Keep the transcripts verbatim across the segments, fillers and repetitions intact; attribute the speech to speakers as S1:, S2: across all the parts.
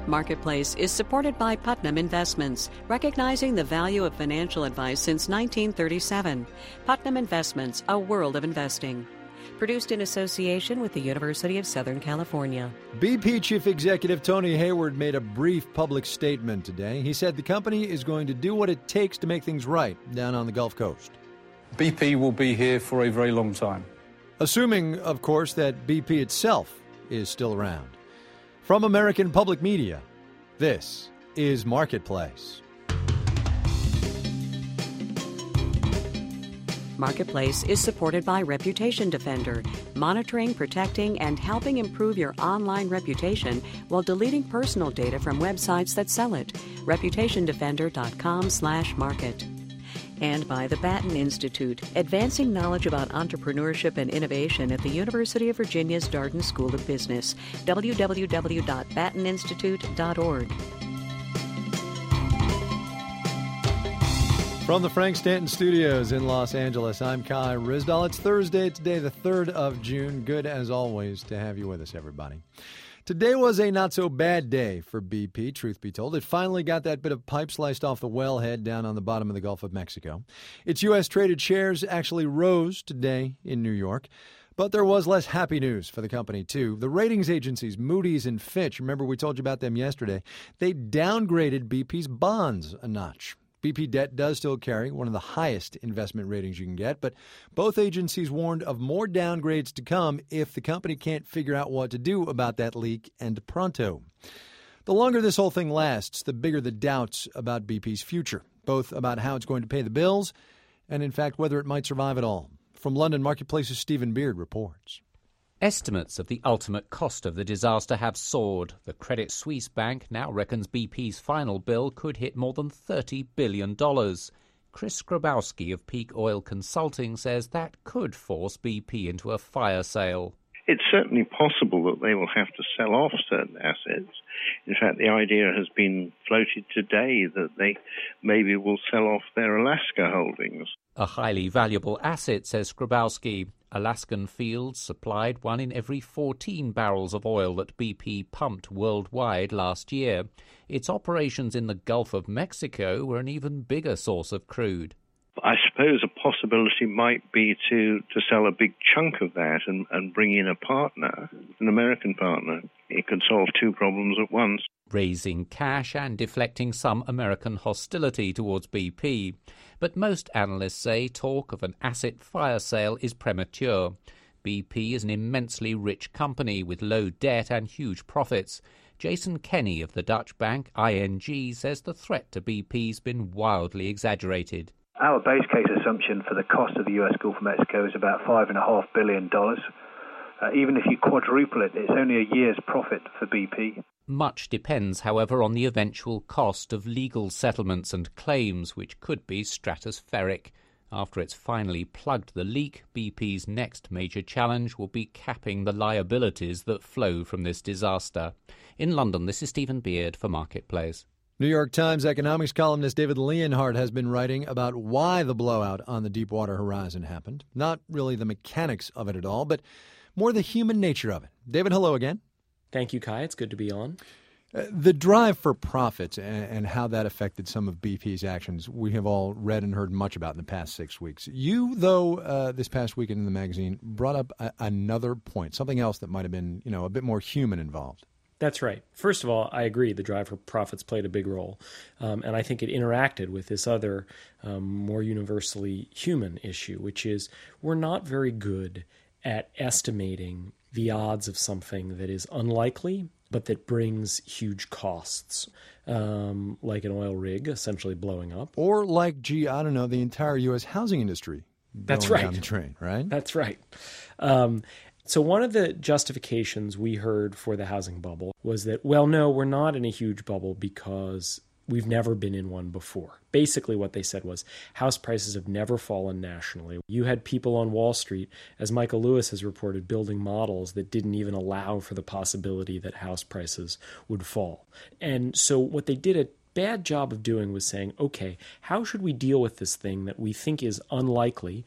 S1: Marketplace is supported by Putnam Investments, recognizing the value of financial advice since nineteen thirty-seven. Putnam Investments, a world of investing. Produced in association with the University of Southern California.
S2: B P Chief Executive Tony Hayward made a brief public statement today. He said the company is going to do what it takes to make things right down on the Gulf Coast.
S3: B P will be here for a very long time.
S2: Assuming, of course, that B P itself is still around. From American Public Media, this is Marketplace.
S1: Marketplace is supported by Reputation Defender, monitoring, protecting, and helping improve your online reputation while deleting personal data from websites that sell it. reputationdefender.com slash market. And by the Batten Institute, advancing knowledge about entrepreneurship and innovation at the University of Virginia's Darden School of Business. w w w dot batten institute dot org.
S2: From the Frank Stanton Studios in Los Angeles, I'm Kai Ryssdal. It's Thursday, today the third of June. Good, as always, to have you with us, everybody. Today was a not-so-bad day for B P, truth be told. It finally got that bit of pipe sliced off the wellhead down on the bottom of the Gulf of Mexico. Its U S-traded shares actually rose today in New York. But there was less happy news for the company, too. The ratings agencies, Moody's and Fitch, remember we told you about them yesterday, they downgraded B P's bonds a notch. B P debt does still carry one of the highest investment ratings you can get, but both agencies warned of more downgrades to come if the company can't figure out what to do about that leak, and pronto. The longer this whole thing lasts, the bigger the doubts about B P's future, both about how it's going to pay the bills and, in fact, whether it might survive at all. From London, Marketplace's Stephen Beard reports.
S4: Estimates of the ultimate cost of the disaster have soared. The Credit Suisse Bank now reckons B P's final bill could hit more than thirty billion dollars. Chris Grabowski of Peak Oil Consulting says that could force B P into a fire sale.
S5: It's certainly possible that they will have to sell off certain assets. In fact, the idea has been floated today that they maybe will sell off their Alaska holdings.
S4: A highly valuable asset, says Grabowski. Alaskan fields supplied one in every fourteen barrels of oil that B P pumped worldwide last year. Its operations in the Gulf of Mexico were an even bigger source of crude.
S5: I suppose a possibility might be to, to sell a big chunk of that and, and bring in a partner, an American partner. It could solve two problems at once.
S4: Raising cash and deflecting some American hostility towards B P. But most analysts say talk of an asset fire sale is premature. B P is an immensely rich company with low debt and huge profits. Jason Kenny of the Dutch bank I N G says the threat to B P's been wildly exaggerated.
S6: Our base case assumption for the cost of the U S Gulf of Mexico is about five point five billion dollars. Uh, even if you quadruple it, it's only a year's profit for B P.
S4: Much depends, however, on the eventual cost of legal settlements and claims, which could be stratospheric. After it's finally plugged the leak, B P's next major challenge will be capping the liabilities that flow from this disaster. In London, this is Stephen Beard for Marketplace.
S2: New York Times economics columnist David Leonhardt has been writing about why the blowout on the Deepwater Horizon happened. Not really the mechanics of it at all, but more the human nature of it. David, hello again.
S7: Thank you, Kai. It's good to be on.
S2: Uh, the drive for profits and, and how that affected some of B P's actions, we have all read and heard much about in the past six weeks. You, though, uh, this past weekend in the magazine, brought up a, another point, something else that might have been, you know, a bit more human involved.
S7: That's right. First of all, I agree the drive for profits played a big role, um, and I think it interacted with this other um, more universally human issue, which is we're not very good at estimating the odds of something that is unlikely but that brings huge costs, um, like an oil rig essentially blowing up.
S2: Or like, gee, I don't know, the entire U S housing industry
S7: That's
S2: going
S7: right.
S2: down the drain, right?
S7: That's right. Um, so one of the justifications we heard for the housing bubble was that, well, no, we're not in a huge bubble because we've never been in one before. Basically what they said was house prices have never fallen nationally. You had people on Wall Street, as Michael Lewis has reported, building models that didn't even allow for the possibility that house prices would fall. And so what they did a bad job of doing was saying, okay, how should we deal with this thing that we think is unlikely, but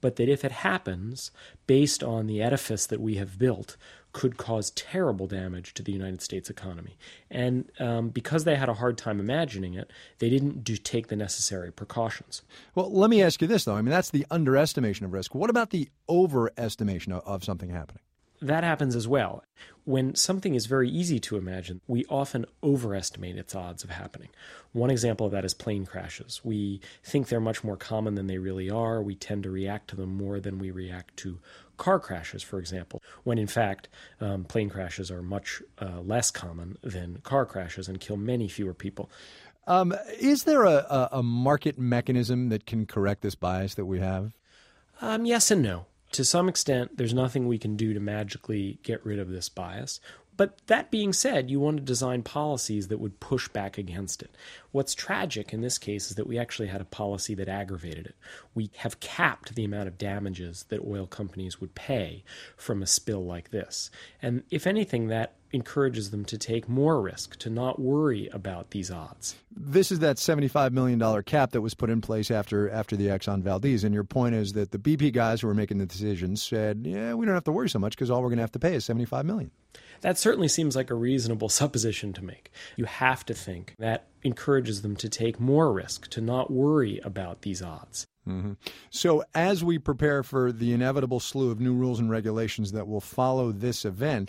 S7: but that if it happens, based on the edifice that we have built, could cause terrible damage to the United States economy. And um, because they had a hard time imagining it, they didn't do take the necessary precautions.
S2: Well, let me ask you this, though. I mean, that's the underestimation of risk. What about the overestimation of, of something happening?
S7: That happens as well. When something is very easy to imagine, we often overestimate its odds of happening. One example of that is plane crashes. We think they're much more common than they really are. We tend to react to them more than we react to car crashes, for example, when in fact um, plane crashes are much uh, less common than car crashes and kill many fewer people.
S2: Um, is there a, a, a market mechanism that can correct this bias that we have?
S7: Um, yes and no. To some extent, there's nothing we can do to magically get rid of this bias. But that being said, you want to design policies that would push back against it. What's tragic in this case is that we actually had a policy that aggravated it. We have capped the amount of damages that oil companies would pay from a spill like this. And if anything, that encourages them to take more risk, to not worry about these odds.
S2: This is that seventy-five million dollars cap that was put in place after after the Exxon Valdez. And your point is that the B P guys who were making the decisions said, yeah, we don't have to worry so much because all we're going to have to pay is seventy-five million dollars.
S7: That certainly seems like a reasonable supposition to make. You have to think that encourages them to take more risk, to not worry about these odds.
S2: Mm-hmm. So as we prepare for the inevitable slew of new rules and regulations that will follow this event,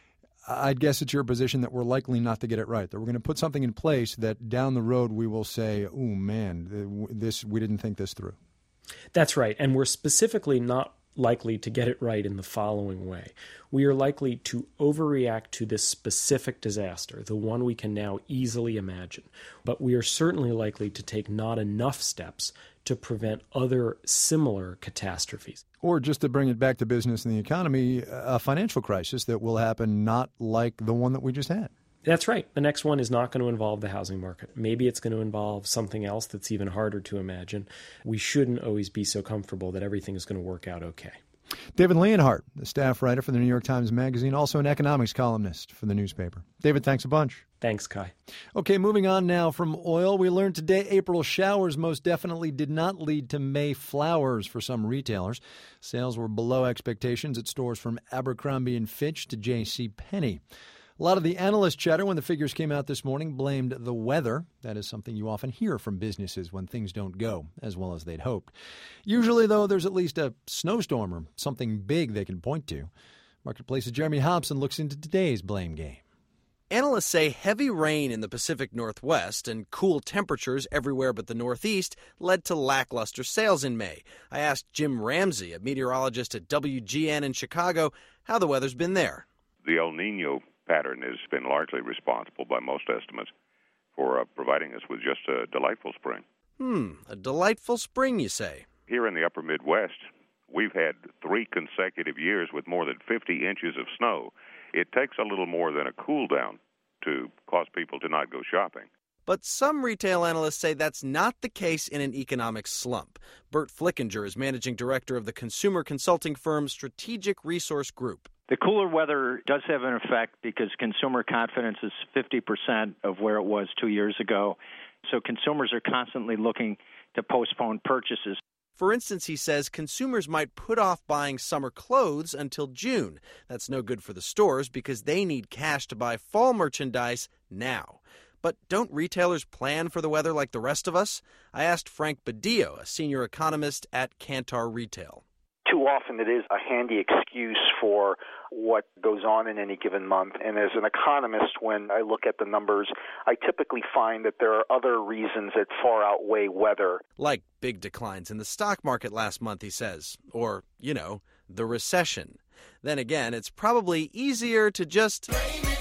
S2: I'd guess it's your position that we're likely not to get it right, that we're going to put something in place that down the road we will say, oh, man, this we didn't think this through.
S7: That's right. And we're specifically not likely to get it right in the following way. We are likely to overreact to this specific disaster, the one we can now easily imagine. But we are certainly likely to take not enough steps to prevent other similar catastrophes.
S2: Or just to bring it back to business and the economy, a financial crisis that will happen not like the one that we just had.
S7: That's right. The next one is not going to involve the housing market. Maybe it's going to involve something else that's even harder to imagine. We shouldn't always be so comfortable that everything is going to work out okay.
S2: David Leonhardt, the staff writer for the New York Times Magazine, also an economics columnist for the newspaper. David, thanks a bunch.
S7: Thanks, Kai.
S2: Okay, moving on now from oil. We learned today April showers most definitely did not lead to May flowers for some retailers. Sales were below expectations at stores from Abercrombie and Fitch to J C Penney. A lot of the analyst chatter when the figures came out this morning blamed the weather. That is something you often hear from businesses when things don't go as well as they'd hoped. Usually, though, there's at least a snowstorm or something big they can point to. Marketplace's Jeremy Hobson looks into today's blame game.
S8: Analysts say heavy rain in the Pacific Northwest and cool temperatures everywhere but the Northeast led to lackluster sales in May. I asked Jim Ramsey, a meteorologist at W G N in Chicago, how the weather's been there.
S9: The El Nino pattern has been largely responsible by most estimates for uh, providing us with just a delightful spring.
S8: Hmm, a delightful spring, you say?
S9: Here in the upper Midwest, we've had three consecutive years with more than fifty inches of snow. It takes a little more than a cool down to cause people to not go shopping.
S8: But some retail analysts say that's not the case in an economic slump. Bert Flickinger is managing director of the consumer consulting firm Strategic Resource Group.
S10: The cooler weather does have an effect because consumer confidence is fifty percent of where it was two years ago. So consumers are constantly looking to postpone purchases.
S8: For instance, he says consumers might put off buying summer clothes until June. That's no good for the stores because they need cash to buy fall merchandise now. But don't retailers plan for the weather like the rest of us? I asked Frank Badillo, a senior economist at Kantar Retail.
S11: Too often it is a handy excuse for what goes on in any given month. And as an economist, when I look at the numbers, I typically find that there are other reasons that far outweigh weather.
S8: Like big declines in the stock market last month, he says. Or, you know, the recession. Then again, it's probably easier to just...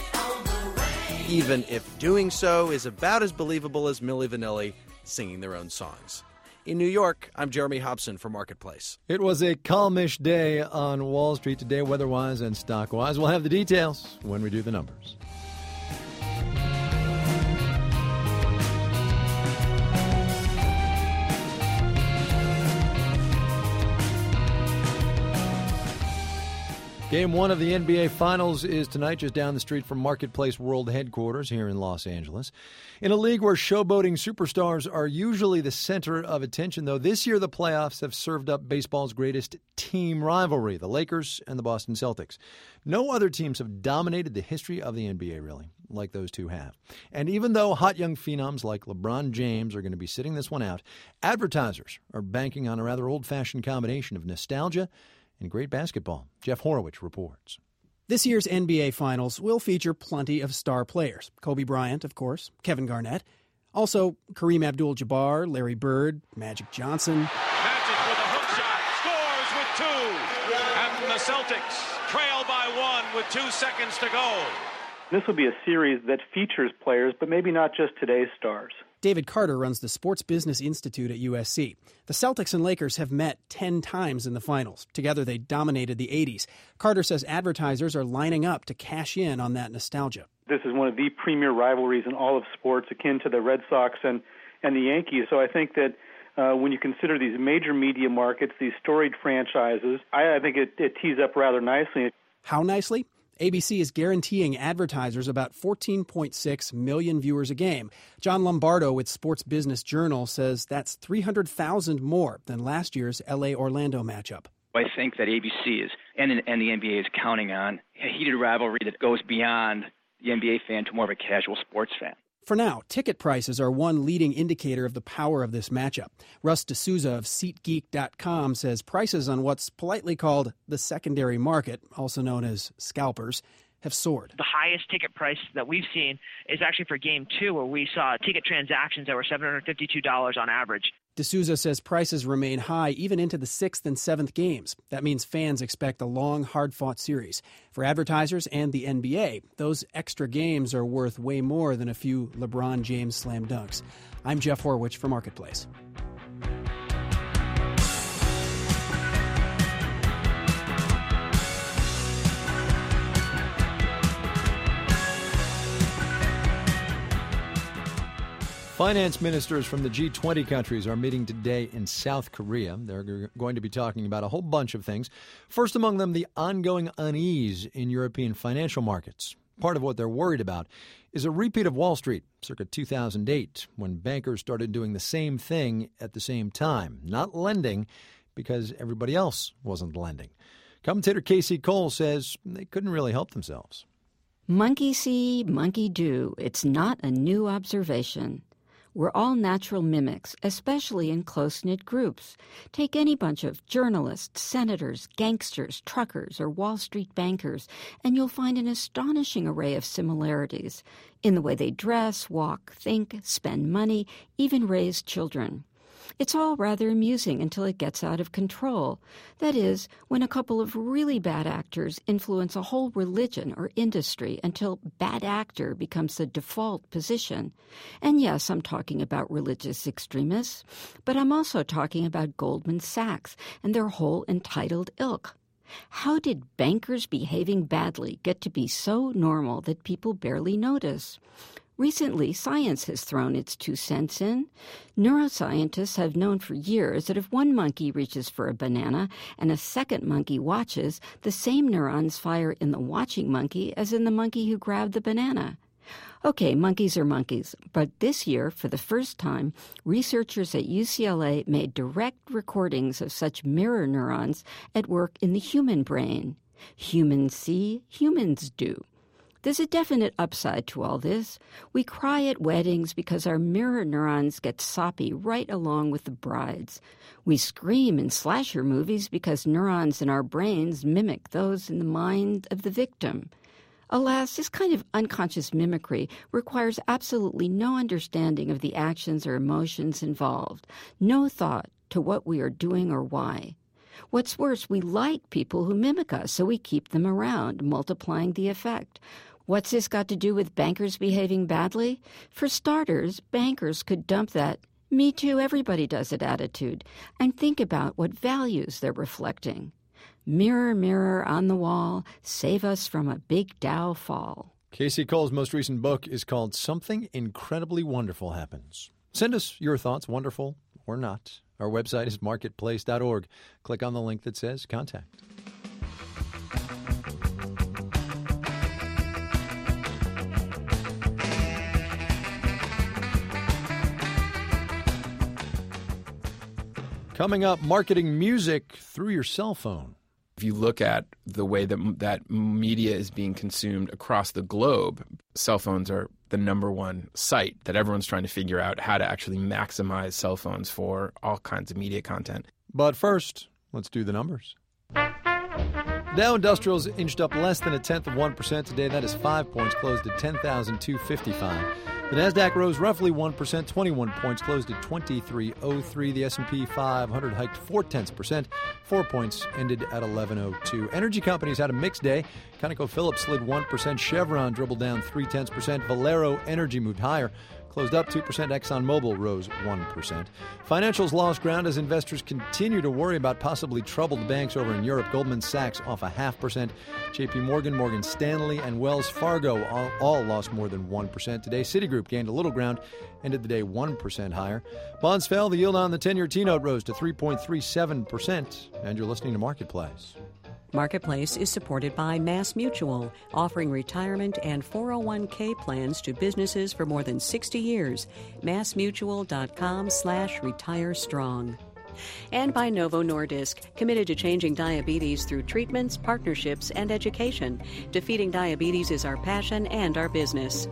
S8: even if doing so is about as believable as Milli Vanilli singing their own songs. In New York, I'm Jeremy Hobson for Marketplace.
S2: It was a calmish day on Wall Street today, weather-wise and stock-wise. We'll have the details when we do the numbers. Game one of the N B A Finals is tonight just down the street from Marketplace World Headquarters here in Los Angeles. In a league where showboating superstars are usually the center of attention, though, this year the playoffs have served up baseball's greatest team rivalry, the Lakers and the Boston Celtics. No other teams have dominated the history of the N B A, really, like those two have. And even though hot young phenoms like LeBron James are going to be sitting this one out, advertisers are banking on a rather old-fashioned combination of nostalgia and great basketball. Jeff Horowitz reports.
S12: This year's N B A Finals will feature plenty of star players. Kobe Bryant, of course, Kevin Garnett. Also, Kareem Abdul-Jabbar, Larry Bird, Magic Johnson.
S13: Magic with a hook shot, scores with two. And the Celtics trail by one with two seconds to go.
S14: This will be a series that features players, but maybe not just today's stars.
S12: David Carter runs the Sports Business Institute at U S C. The Celtics and Lakers have met ten times in the finals. Together, they dominated the eighties. Carter says advertisers are lining up to cash in on that nostalgia.
S14: This is one of the premier rivalries in all of sports, akin to the Red Sox and, and the Yankees. So I think that uh, when you consider these major media markets, these storied franchises, I, I think it, it tees up rather nicely.
S12: How nicely? A B C is guaranteeing advertisers about fourteen point six million viewers a game. John Lombardo with Sports Business Journal says that's three hundred thousand more than last year's L A Orlando matchup.
S15: I think that A B C is and, and the N B A is counting on a heated rivalry that goes beyond the N B A fan to more of a casual sports fan.
S12: For now, ticket prices are one leading indicator of the power of this matchup. Russ D'Souza of SeatGeek dot com says prices on what's politely called the secondary market, also known as scalpers, have soared.
S16: The highest ticket price that we've seen is actually for Game two, where we saw ticket transactions that were seven hundred fifty-two dollars on average.
S12: D'Souza says prices remain high even into the sixth and seventh games. That means fans expect a long, hard-fought series. For advertisers and the N B A, those extra games are worth way more than a few LeBron James slam dunks. I'm Jeff Horwich for Marketplace.
S2: Finance ministers from the G twenty countries are meeting today in South Korea. They're g- going to be talking about a whole bunch of things. First among them, the ongoing unease in European financial markets. Part of what they're worried about is a repeat of Wall Street, circa two thousand eight, when bankers started doing the same thing at the same time, not lending because everybody else wasn't lending. Commentator Casey Cole says they couldn't really help themselves.
S17: Monkey see, monkey do. It's not a new observation. We're all natural mimics, especially in close-knit groups. Take any bunch of journalists, senators, gangsters, truckers, or Wall Street bankers, and you'll find an astonishing array of similarities in the way they dress, walk, think, spend money, even raise children. It's all rather amusing until it gets out of control. That is, when a couple of really bad actors influence a whole religion or industry until bad actor becomes the default position. And yes, I'm talking about religious extremists, but I'm also talking about Goldman Sachs and their whole entitled ilk. How did bankers behaving badly get to be so normal that people barely notice? Recently, science has thrown its two cents in. Neuroscientists have known for years that if one monkey reaches for a banana and a second monkey watches, the same neurons fire in the watching monkey as in the monkey who grabbed the banana. Okay, monkeys are monkeys, but this year, for the first time, researchers at U C L A made direct recordings of such mirror neurons at work in the human brain. Humans see, humans do. There's a definite upside to all this. We cry at weddings because our mirror neurons get soppy right along with the brides. We scream in slasher movies because neurons in our brains mimic those in the mind of the victim. Alas, this kind of unconscious mimicry requires absolutely no understanding of the actions or emotions involved, no thought to what we are doing or why. What's worse, we like people who mimic us, so we keep them around, multiplying the effect. What's this got to do with bankers behaving badly? For starters, bankers could dump that "me too, everybody does it" attitude and think about what values they're reflecting. Mirror, mirror on the wall, save us from a big Dow fall.
S2: Casey Cole's most recent book is called Something Incredibly Wonderful Happens. Send us your thoughts, wonderful or not. Our website is marketplace dot org. Click on the link that says Contact. Coming up, marketing music through your cell phone.
S18: If you look at the way that that media is being consumed across the globe, cell phones are the number one site that everyone's trying to figure out how to actually maximize cell phones for all kinds of media content.
S2: But first, let's do the numbers. Dow Industrials inched up less than a tenth of one percent today. That is five points, closed at ten thousand two hundred fifty-five. The Nasdaq rose roughly one percent, twenty-one points, closed at twenty-three oh three. The S and P five hundred hiked four tenths percent, four points, ended at eleven oh two. Energy companies had a mixed day. ConocoPhillips slid one percent. Chevron dribbled down three tenths percent. Valero Energy moved higher, closed up two percent. ExxonMobil rose one percent. Financials lost ground as investors continue to worry about possibly troubled banks over in Europe. Goldman Sachs off a half percent. J P Morgan, Morgan Stanley, and Wells Fargo all, all lost more than one percent today. Citigroup gained a little ground, ended the day one percent higher. Bonds fell. The yield on the ten-year T-note rose to three point three seven percent. And you're listening to Marketplace.
S1: Marketplace is supported by Mass Mutual, offering retirement and four oh one k plans to businesses for more than sixty years. massmutual.com slash retire strong. And by Novo Nordisk, committed to changing diabetes through treatments, partnerships, and education. Defeating diabetes is our passion and our business.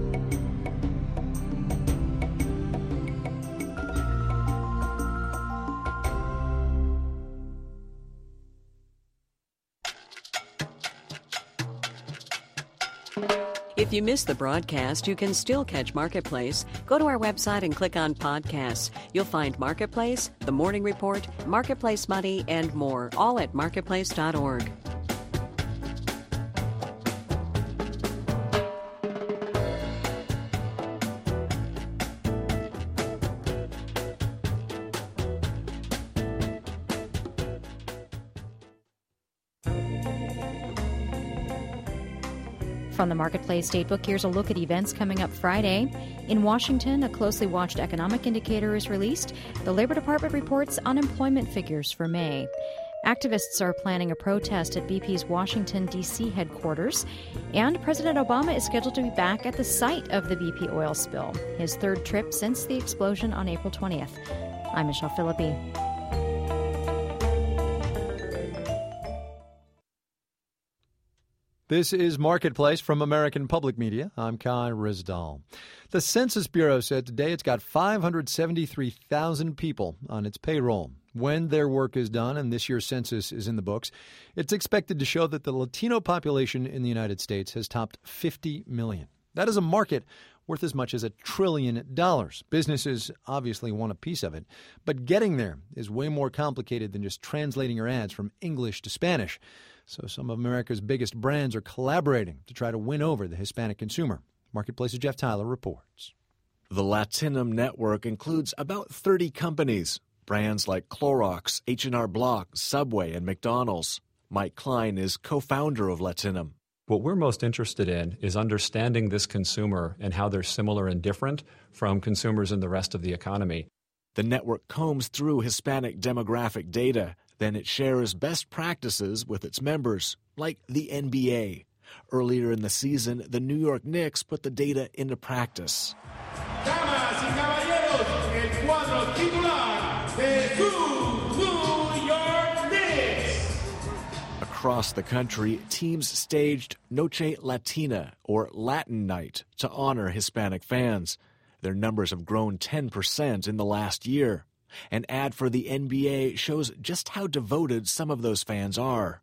S1: If you missed the broadcast, you can still catch Marketplace. Go to our website and click on podcasts. You'll find Marketplace, The Morning Report, Marketplace Money, and more, all at marketplace dot org.
S19: From the Marketplace Datebook, here's a look at events coming up Friday. In Washington, a closely watched economic indicator is released. The Labor Department reports unemployment figures for May. Activists are planning a protest at B P's Washington, D C headquarters. And President Obama is scheduled to be back at the site of the B P oil spill, his third trip since the explosion on April twentieth. I'm Michelle Philippi.
S2: This is Marketplace from American Public Media. I'm Kai Rizdal. The Census Bureau said today it's got five hundred seventy-three thousand people on its payroll. When their work is done and this year's census is in the books, it's expected to show that the Latino population in the United States has topped fifty million. That is a market worth as much as a trillion dollars. Businesses obviously want a piece of it, but getting there is way more complicated than just translating your ads from English to Spanish. So some of America's biggest brands are collaborating to try to win over the Hispanic consumer. Marketplace's Jeff Tyler reports.
S20: The Latinum network includes about thirty companies, brands like Clorox, H and R Block, Subway, and McDonald's. Mike Klein is co-founder of Latinum.
S21: What we're most interested in is understanding this consumer and how they're similar and different from consumers in the rest of the economy.
S20: The network combs through Hispanic demographic data. Then it shares best practices with its members, like the N B A. Earlier in the season, the New York Knicks put the data into practice.
S22: Damas y caballeros, el cuadro titular de su New York Knicks.
S20: Across the country, teams staged Noche Latina, or Latin Night, to honor Hispanic fans. Their numbers have grown ten percent in the last year. An ad for the N B A shows just how devoted some of those fans are.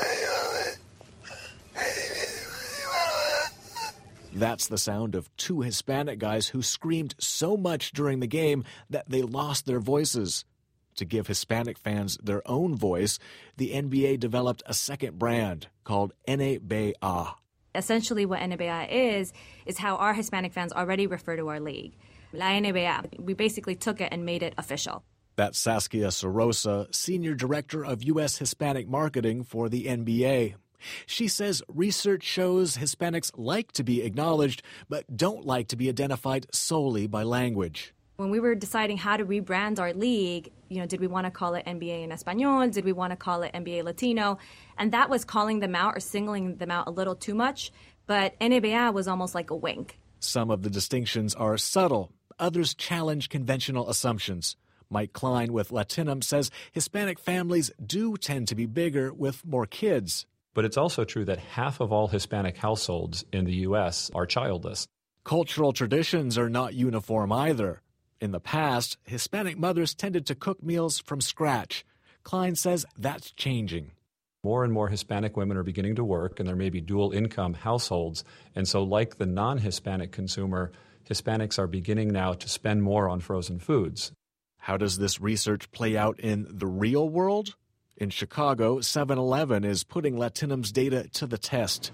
S20: That's the sound of two Hispanic guys who screamed so much during the game that they lost their voices. To give Hispanic fans their own voice, the N B A developed a second brand called N B A.
S23: Essentially what N B A is, is how our Hispanic fans already refer to our league. La N B A. We basically took it and made it official.
S20: That's Saskia Sorosa, Senior Director of U S Hispanic Marketing for the N B A. She says research shows Hispanics like to be acknowledged, but don't like to be identified solely by language.
S23: When we were deciding how to rebrand our league, you know, did we want to call it N B A en Español? Did we want to call it N B A Latino? And that was calling them out or singling them out a little too much. But N B A was almost like a wink.
S20: Some of the distinctions are subtle. Others challenge conventional assumptions. Mike Klein with Latinum says Hispanic families do tend to be bigger with more kids.
S21: But it's also true that half of all Hispanic households in the U S are childless.
S20: Cultural traditions are not uniform either. In the past, Hispanic mothers tended to cook meals from scratch. Klein says that's changing.
S21: More and more Hispanic women are beginning to work, and there may be dual-income households. And so like the non-Hispanic consumer, Hispanics are beginning now to spend more on frozen foods.
S20: How does this research play out in the real world? In Chicago, seven eleven is putting Latinum's data to the test.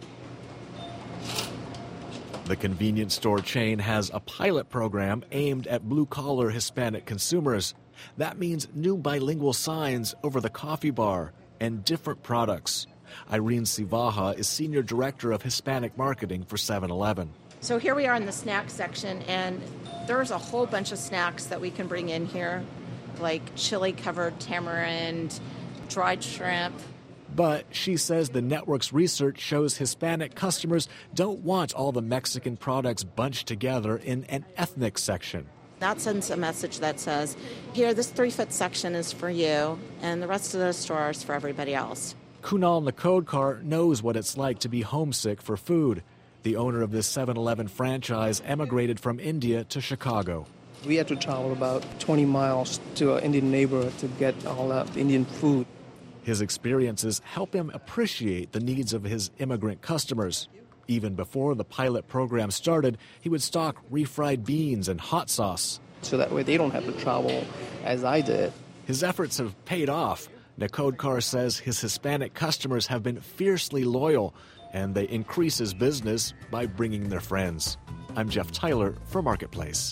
S20: The convenience store chain has a pilot program aimed at blue-collar Hispanic consumers. That means new bilingual signs over the coffee bar and different products. Irene Civaja is Senior Director of Hispanic Marketing for seven eleven.
S3: So here we are in the snack section, and there's a whole bunch of snacks that we can bring in here, like chili-covered tamarind, dried shrimp.
S20: But she says the network's research shows Hispanic customers don't want all the Mexican products bunched together in an ethnic section.
S3: That sends a message that says, here, this three-foot section is for you, and the rest of the store is for everybody else.
S20: Kunal Nakodkar knows what it's like to be homesick for food. The owner of this seven eleven franchise emigrated from India to Chicago.
S5: We had to travel about twenty miles to an Indian neighborhood to get all that Indian food.
S20: His experiences help him appreciate the needs of his immigrant customers. Even before the pilot program started, he would stock refried beans and hot sauce.
S5: So that way they don't have to travel as I did.
S20: His efforts have paid off. Nakodkar says his Hispanic customers have been fiercely loyal, and they increase his business by bringing their friends. I'm Jeff Tyler for Marketplace.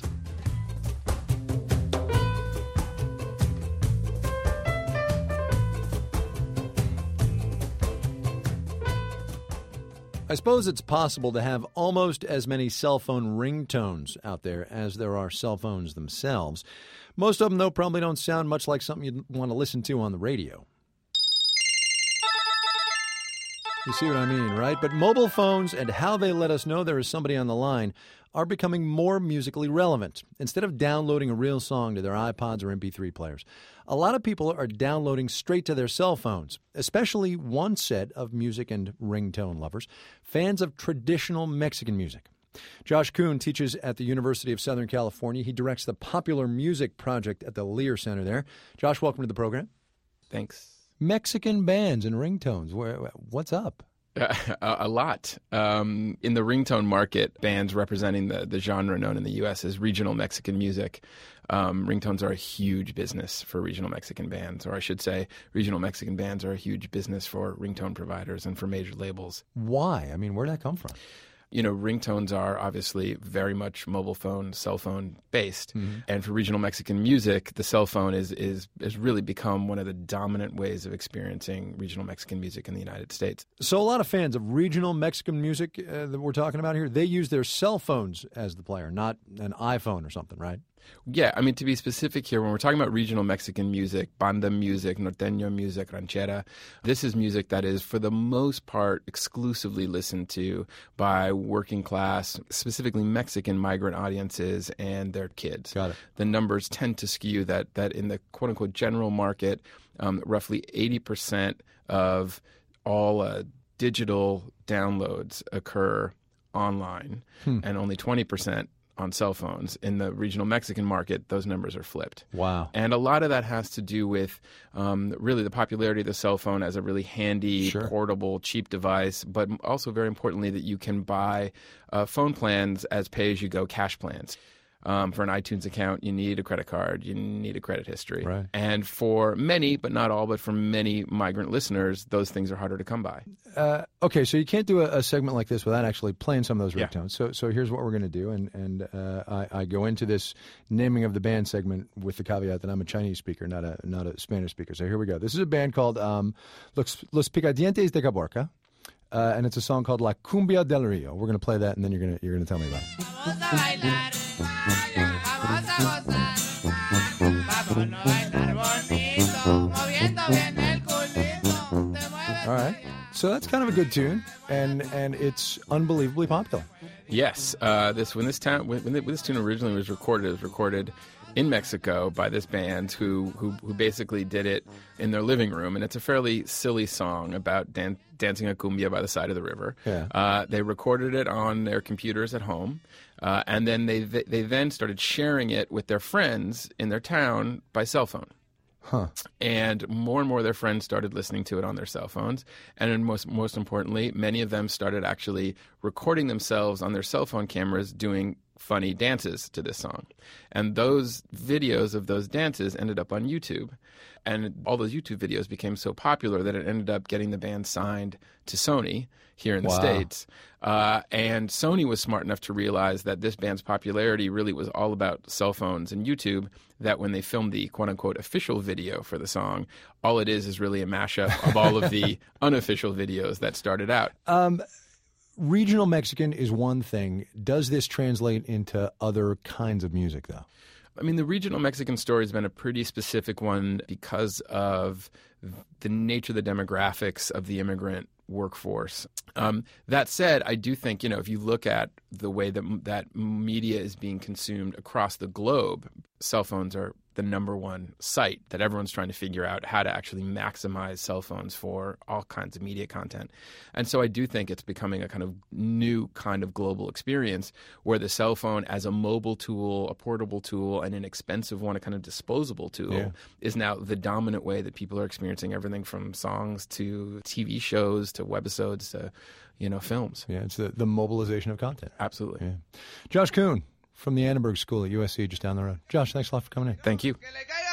S2: I suppose it's possible to have almost as many cell phone ringtones out there as there are cell phones themselves. Most of them, though, probably don't sound much like something you'd want to listen to on the radio. You see what I mean, right? But mobile phones and how they let us know there is somebody on the line are becoming more musically relevant. Instead of downloading a real song to their iPods or M P three players, a lot of people are downloading straight to their cell phones, especially one set of music and ringtone lovers, fans of traditional Mexican music. Josh Kuhn teaches at the University of Southern California. He directs the Popular Music Project at the Lear Center there. Josh, welcome to the program.
S18: Thanks.
S2: Mexican bands and ringtones. What's up?
S18: Uh, a, a lot. Um, in the ringtone market, bands representing the, the genre known in the U S as regional Mexican music, um, ringtones are a huge business for regional Mexican bands, or I should say regional Mexican bands are a huge business for ringtone providers and for major labels.
S2: Why? I mean, where did that come from?
S18: You know, ringtones are obviously very much mobile phone, cell phone based. Mm-hmm. And for regional Mexican music, the cell phone is, is has really become one of the dominant ways of experiencing regional Mexican music in the United States.
S2: So a lot of fans of regional Mexican music uh, that we're talking about here, they use their cell phones as the player, not an iPhone or something, right?
S18: Yeah, I mean, to be specific here, when we're talking about regional Mexican music, banda music, norteño music, ranchera, this is music that is, for the most part, exclusively listened to by working class, specifically Mexican migrant audiences and their kids.
S2: Got it.
S18: The numbers tend to skew that, that in the quote-unquote general market, um, roughly eighty percent of all uh, digital downloads occur online, hmm. and only twenty percent on cell phones. In the regional Mexican market, those numbers are flipped.
S2: Wow.
S18: And a lot of that has to do with um, really the popularity of the cell phone as a really handy,
S2: sure.
S18: portable, cheap device, but also very importantly that you can buy uh, phone plans as pay-as-you-go cash plans. Um, for an iTunes account, you need a credit card, you need a credit history.
S2: Right.
S18: And for many, but not all, but for many migrant listeners, those things are harder to come by.
S2: Uh, okay, so you can't do a, a segment like this without actually playing some of those
S18: Yeah.
S2: ringtones. So so here's what we're going to do, and, and uh, I, I go into this naming of the band segment with the caveat that I'm a Chinese speaker, not a not a Spanish speaker. So here we go. This is a band called um, Los, Los Picadientes de Caborca, uh, and it's a song called La Cumbia del Rio. We're going to play that, and then you're going to you're going to tell me about it. All right. So that's kind of a good tune, and and it's unbelievably popular.
S18: Yes, uh, this when this town when, when this tune originally was recorded, it was recorded in Mexico by this band who, who who basically did it in their living room, and it's a fairly silly song about dan- dancing a cumbia by the side of the river.
S2: Yeah.
S18: Uh, they recorded it on their computers at home, uh, and then they they then started sharing it with their friends in their town by cell phone.
S2: Huh.
S18: And more and more of their friends started listening to it on their cell phones. And then most, most importantly, many of them started actually recording themselves on their cell phone cameras doing funny dances to this song. And those videos of those dances ended up on YouTube. And all those YouTube videos became so popular that it ended up getting the band signed to Sony here in the
S2: Wow.
S18: States. Uh, and Sony was smart enough to realize that this band's popularity really was all about cell phones and YouTube, that when they filmed the quote-unquote official video for the song, all it is is really a mashup of all of the unofficial videos that started out.
S2: Um, regional Mexican is one thing. Does this translate into other kinds of music, though?
S18: I mean, the regional Mexican story has been a pretty specific one because of the nature of the demographics of the immigrant workforce. Um, that said, I do think, you know, if you look at the way that that media is being consumed across the globe, cell phones are the number one site that everyone's trying to figure out how to actually maximize cell phones for all kinds of media content. And so I do think it's becoming a kind of new kind of global experience where the cell phone as a mobile tool, a portable tool, and an expensive one, a kind of disposable tool,
S2: Yeah.
S18: is now the dominant way that people are experiencing everything from songs to T V shows to webisodes to, you know, films.
S2: Yeah, it's the, the mobilization of content.
S18: Absolutely.
S2: Yeah. Josh Kuhn from the Annenberg School at U S C, just down the road. Josh, thanks a lot for coming in.
S18: Thank you.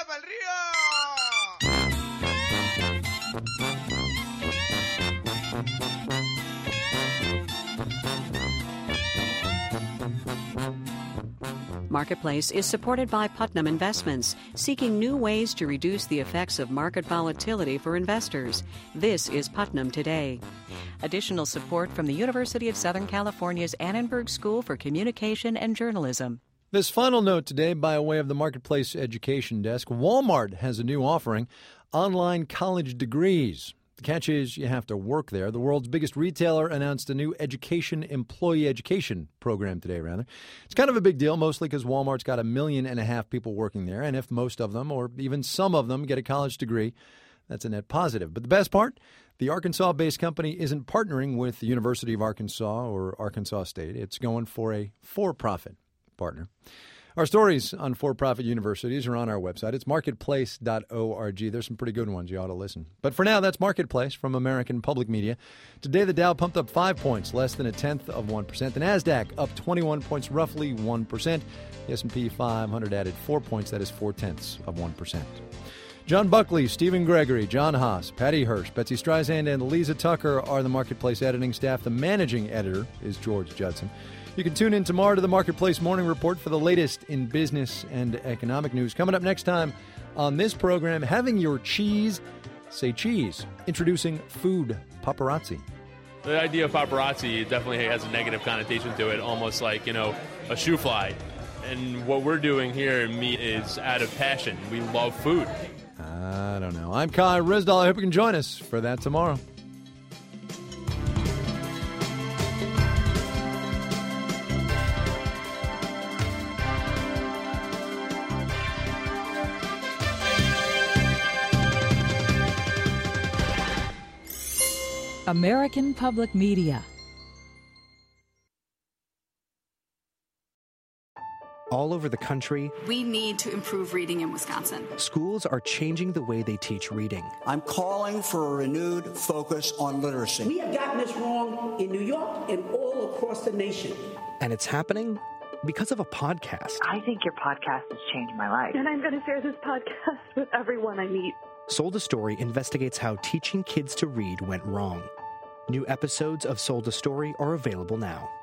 S1: Marketplace is supported by Putnam Investments, seeking new ways to reduce the effects of market volatility for investors. This is Putnam Today. Additional support from the University of Southern California's Annenberg School for Communication and Journalism.
S2: This final note today by way of the Marketplace Education Desk. Walmart has a new offering, online college degrees. The catch is you have to work there. The world's biggest retailer announced a new education, employee education program today, rather. It's kind of a big deal, mostly because Walmart's got a million and a half people working there. And if most of them, or even some of them, get a college degree, that's a net positive. But the best part, the Arkansas-based company isn't partnering with the University of Arkansas or Arkansas State. It's going for a for-profit partner. Our stories on for-profit universities are on our website. It's marketplace dot org. There's some pretty good ones. You ought to listen. But for now, that's Marketplace from American Public Media. Today, the Dow pumped up five points, less than a tenth of one percent. The NASDAQ up twenty-one points, roughly one percent. The S and P five hundred added four points. That is four-tenths of one percent. John Buckley, Stephen Gregory, John Haas, Patty Hirsch, Betsy Streisand, and Lisa Tucker are the Marketplace editing staff. The managing editor is George Judson. You can tune in tomorrow to the Marketplace Morning Report for the latest in business and economic news. Coming up next time on this program, having your cheese say cheese. Introducing food paparazzi.
S4: The idea of paparazzi definitely has a negative connotation to it, almost like, you know, a shoe fly. And what we're doing here in Meat is out of passion. We love food.
S2: I don't know. I'm Kai Risdall. I hope you can join us for that tomorrow.
S6: American Public Media.
S7: All over the country,
S24: we need to improve reading in Wisconsin.
S7: Schools are changing the way they teach reading.
S25: I'm calling for a renewed focus on literacy.
S26: We have gotten this wrong in New York and all across the nation.
S7: And it's happening because of a podcast.
S27: I think your podcast has changed my life.
S28: And I'm going to share this podcast with everyone I meet.
S7: Sold a Story investigates how teaching kids to read went wrong. New episodes of Sold a Story are available now.